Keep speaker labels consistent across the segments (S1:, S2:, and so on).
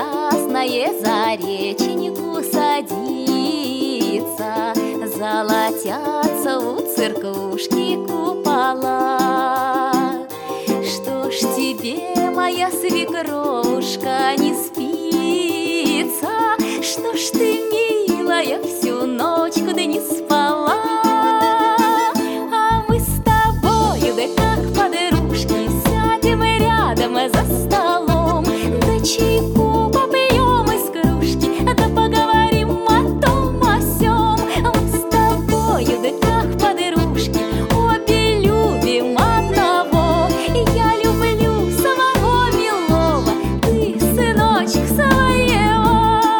S1: красное за реченьку садится, золотятся у церквушки купола. Что ж тебе, моя свекровушка, не спится? Что ж ты, милая, всю ночку да не спала? А мы с тобою, да как подружки, сядем рядом за столом, да чайку попьем из кружки, да поговорим о том о сём. Мы с тобою, да как подружки, обе любим одного. Я люблю самого милого, ты сыночек своего.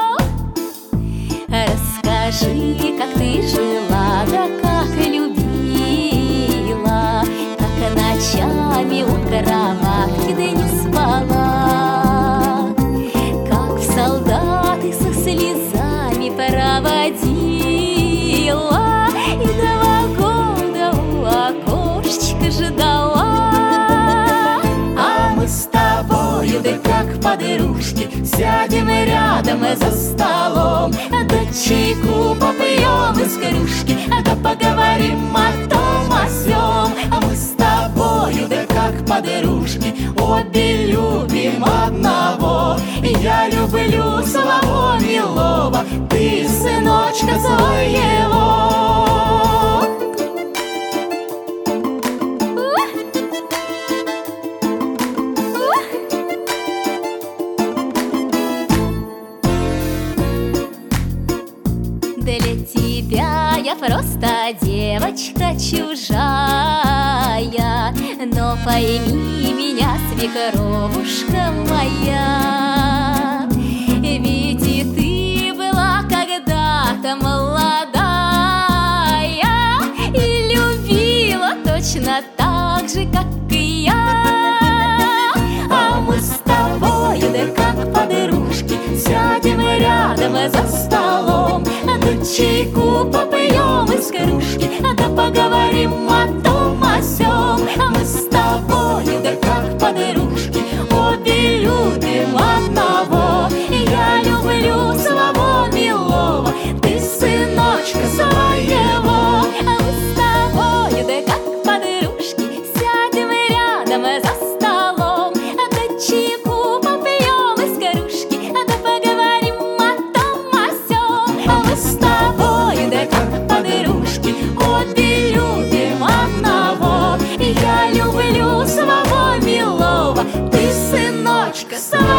S1: Расскажи, как ты жила, да как любила, как ночами у кроватки да не спала, как в солдаты со слезами проводила и 2 года у окошечка ждала. А мы с тобою, да как подружки, сядем рядом за столом, да чайку попьем из кружки, да поговорим о том о сём. А мы с тобою, да как подружки, обе любим одного. Я люблю самого милого, ты сыночка своего. Для тебя я просто девочка чужая, но пойми меня, свекровушка моя, ведь и ты была когда-то молодая и любила точно так же, как и я. А мы с тобою, да как подружки, сядем рядом за столом, да чайку попьем из кружки, да поговорим о том о сём. А мы с тобою, да как подружки, обе любим одного. Я люблю самого милого, ты сыночка своего. А мы с тобою, да как подружки, сядем рядом за столом, да чайку попьем из кружки, да поговорим о том о сём. А мы с тобою, да как подружки, обе любим одного. Я люблю самого милого, ты сыночка своего.